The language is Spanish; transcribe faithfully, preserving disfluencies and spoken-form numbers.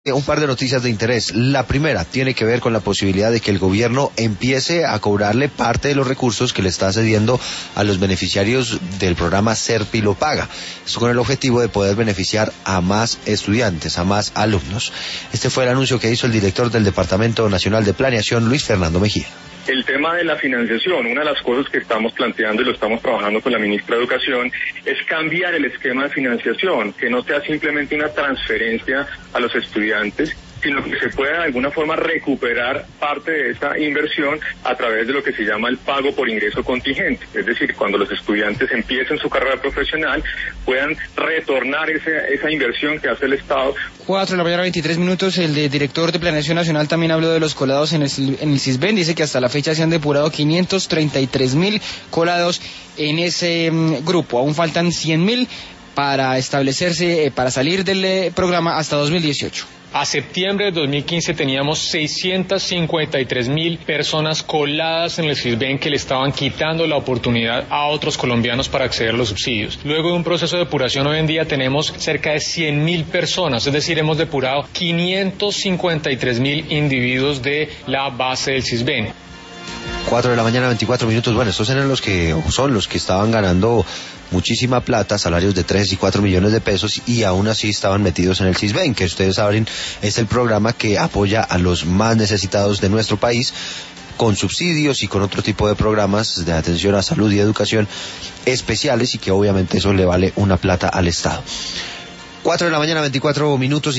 Un par de noticias de interés. La primera tiene que ver con la posibilidad de que el gobierno empiece a cobrarle parte de los recursos que le está cediendo a los beneficiarios del programa Serpi lo Paga. Esto con el objetivo de poder beneficiar a más estudiantes, a más alumnos. Este fue el anuncio que hizo el director del Departamento Nacional de Planeación, Luis Fernando Mejía. El tema de la financiación, una de las cosas que estamos planteando y lo estamos trabajando con la ministra de Educación, es cambiar el esquema de financiación, que no sea simplemente una transferencia a los estudiantes, sino que se pueda de alguna forma recuperar parte de esa inversión a través de lo que se llama el pago por ingreso contingente. Es decir, cuando los estudiantes empiecen su carrera profesional, puedan retornar ese, esa inversión que hace el Estado. Cuatro de la mañana, veintitrés minutos. El de director de Planeación Nacional también habló de los colados en el, en el Sisbén. Dice que hasta la fecha se han depurado quinientos treinta y tres mil colados en ese um, grupo. Aún faltan cien mil para establecerse, eh, para salir del eh, programa hasta dos mil dieciocho. A septiembre de dos mil quince teníamos seiscientas cincuenta y tres mil personas coladas en el Sisbén que le estaban quitando la oportunidad a otros colombianos para acceder a los subsidios. Luego de un proceso de depuración, hoy en día tenemos cerca de cien mil personas, es decir, hemos depurado quinientos cincuenta y tres mil individuos de la base del Sisbén. Cuatro de la mañana, veinticuatro minutos. Bueno, estos eran los que son los que estaban ganando muchísima plata, salarios de tres y cuatro millones de pesos, y aún así estaban metidos en el Sisbén, que ustedes saben es el programa que apoya a los más necesitados de nuestro país, con subsidios y con otro tipo de programas de atención a salud y educación especiales, y que obviamente eso le vale una plata al Estado. Cuatro de la mañana, veinticuatro minutos.